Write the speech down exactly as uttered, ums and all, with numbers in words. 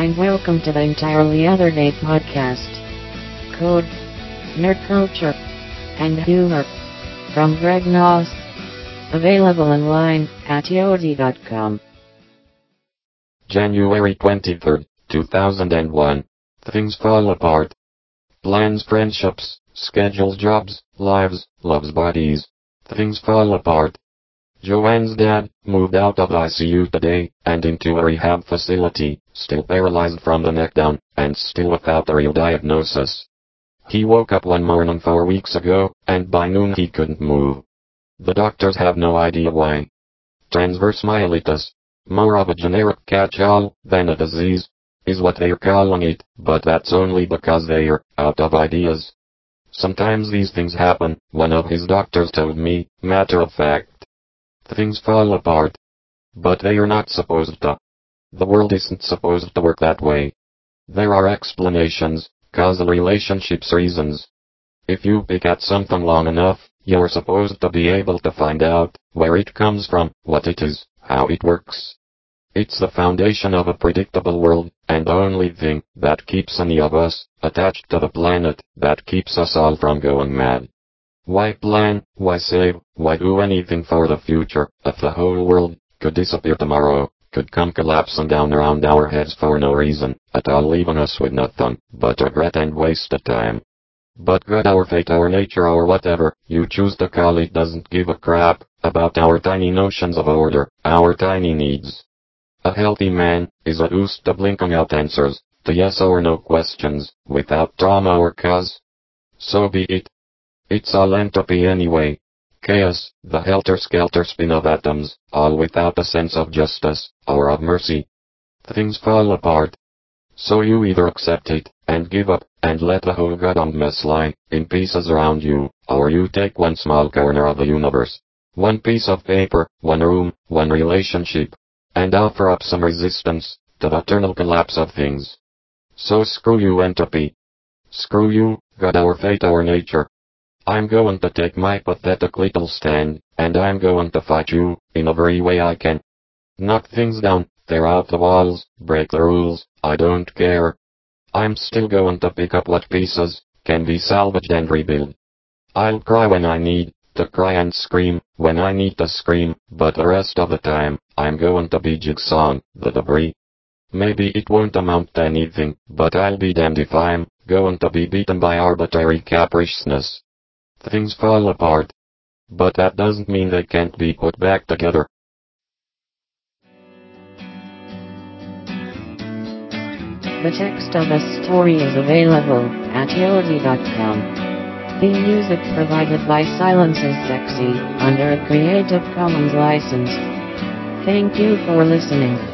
and welcome to the Entirely Other Day podcast. Code, nerd culture, and humor from Greg Noss. Available online at yodi dot com. January twenty-third, two thousand one. Things fall apart. Plans, friendships, schedules, jobs, lives, loves, bodies. Things fall apart. Joanne's dad moved out of I C U today and into a rehab facility, still paralyzed from the neck down, and still without a real diagnosis. He woke up one morning four weeks ago, and by noon he couldn't move. The doctors have no idea why. Transverse myelitis, more of a generic catch-all than a disease, is what they're calling it, but that's only because they're out of ideas. Sometimes these things happen, one of his doctors told me, matter of fact. Things fall apart. But they are not supposed to. The world isn't supposed to work that way. There are explanations, causal relationships, reasons. If you pick at something long enough, you're supposed to be able to find out where it comes from, what it is, how it works. It's the foundation of a predictable world, and the only thing that keeps any of us attached to the planet, that keeps us all from going mad. Why plan, why save, why do anything for the future, if the whole world could disappear tomorrow, could come collapsing down around our heads for no reason at all, leaving us with nothing but regret and wasted time? But God, our fate, our nature, or whatever you choose to call it, doesn't give a crap about our tiny notions of order, our tiny needs. A healthy man is a used to blinking out answers to yes or no questions, without drama or cause. So be it. It's all entropy anyway. Chaos, the helter-skelter spin of atoms, all without a sense of justice, or of mercy. Things fall apart. So you either accept it, and give up, and let the whole goddamn mess lie in pieces around you, or you take one small corner of the universe, one piece of paper, one room, one relationship, and offer up some resistance to the eternal collapse of things. So screw you, entropy. Screw you, God, our fate, our nature. I'm going to take my pathetic little stand, and I'm going to fight you in every way I can. Knock things down, tear out the walls, break the rules, I don't care. I'm still going to pick up what pieces can be salvaged and rebuild. I'll cry when I need to cry and scream when I need to scream, but the rest of the time, I'm going to be jigsawing the debris. Maybe it won't amount to anything, but I'll be damned if I'm going to be beaten by arbitrary capriciousness. Things fall apart. But that doesn't mean they can't be put back together. The text of the story is available at yodi dot com. The music provided by Silence is Sexy, under a Creative Commons license. Thank you for listening.